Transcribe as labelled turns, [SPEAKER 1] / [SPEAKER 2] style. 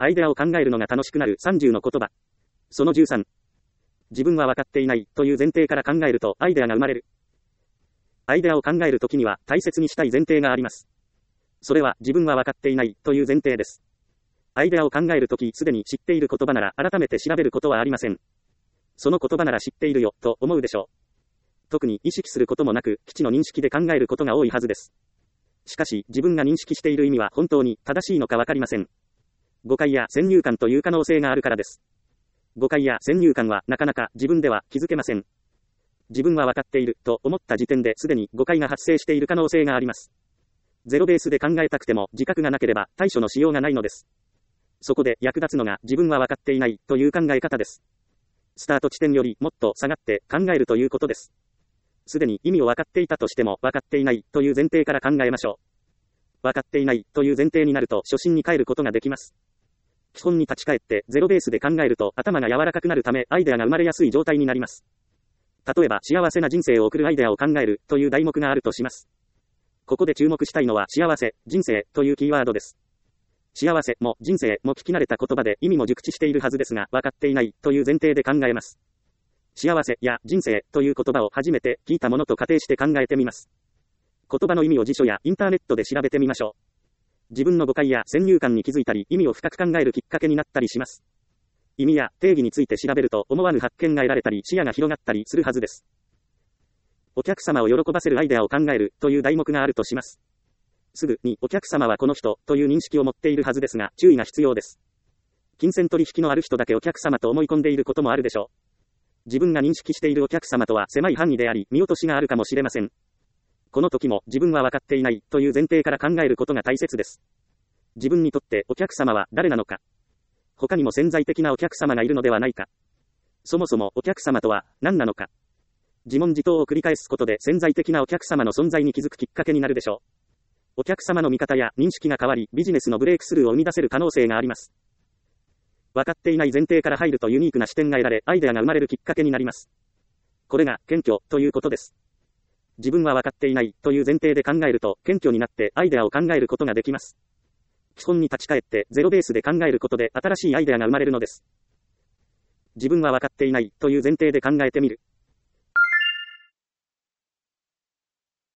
[SPEAKER 1] アイデアを考えるのが楽しくなる30の言葉。その13。自分は分かっていないという前提から考えるとアイデアが生まれる。アイデアを考えるときには大切にしたい前提があります。それは自分は分かっていないという前提です。アイデアを考えるときすでに知っている言葉なら改めて調べることはありません。その言葉なら知っているよと思うでしょう。特に意識することもなく基地の認識で考えることが多いはずです。しかし自分が認識している意味は本当に正しいのかわかりません。誤解や先入観という可能性があるからです。誤解や先入観はなかなか自分では気づけません。自分は分かっていると思った時点ですでに誤解が発生している可能性があります。ゼロベースで考えたくても自覚がなければ対処のしようがないのです。そこで役立つのが自分は分かっていないという考え方です。スタート地点よりもっと下がって考えるということです。すでに意味を分かっていたとしても分かっていないという前提から考えましょう。分かっていないという前提になると初心に帰ることができます。基本に立ち返ってゼロベースで考えると頭が柔らかくなるためアイデアが生まれやすい状態になります。例えば幸せな人生を送るアイデアを考えるという題目があるとします。ここで注目したいのは幸せ、人生というキーワードです。幸せも人生も聞き慣れた言葉で意味も熟知しているはずですが分かっていないという前提で考えます。幸せや人生という言葉を初めて聞いたものと仮定して考えてみます。言葉の意味を辞書やインターネットで調べてみましょう。自分の誤解や先入観に気づいたり意味を深く考えるきっかけになったりします。意味や定義について調べると思わぬ発見が得られたり視野が広がったりするはずです。お客様を喜ばせるアイデアを考えるという題目があるとします。すぐにお客様はこの人という認識を持っているはずですが注意が必要です。金銭取引のある人だけお客様と思い込んでいることもあるでしょう。自分が認識しているお客様とは狭い範囲であり見落としがあるかもしれません。この時も自分は分かっていないという前提から考えることが大切です。自分にとってお客様は誰なのか。他にも潜在的なお客様がいるのではないか。そもそもお客様とは何なのか。自問自答を繰り返すことで潜在的なお客様の存在に気づくきっかけになるでしょう。お客様の見方や認識が変わりビジネスのブレイクスルーを生み出せる可能性があります。分かっていない前提から入るとユニークな視点が得られアイデアが生まれるきっかけになります。これが謙虚ということです。自分は分かっていないという前提で考えると謙虚になってアイデアを考えることができます。基本に立ち返ってゼロベースで考えることで新しいアイデアが生まれるのです。自分は分かっていないという前提で考えてみる。